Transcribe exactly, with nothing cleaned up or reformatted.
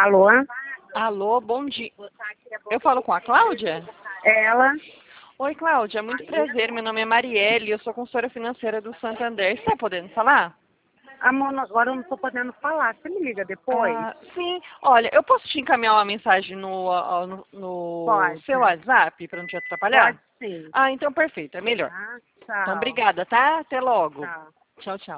Alô? Alô, bom dia. Eu falo com a Cláudia? Ela? Oi, Cláudia, muito prazer. Meu nome é Marielle, eu sou consultora financeira do Santander. Você está podendo falar? Amor, agora eu não estou podendo falar. Você me liga depois? Ah, sim. Olha, eu posso te encaminhar uma mensagem no, ah, no, no Pode. seu WhatsApp para não te atrapalhar? Pode sim. Ah, então perfeito, é melhor. Tá? Então, Tchau. obrigada, tá? Até logo. Tchau. Tchau, tchau.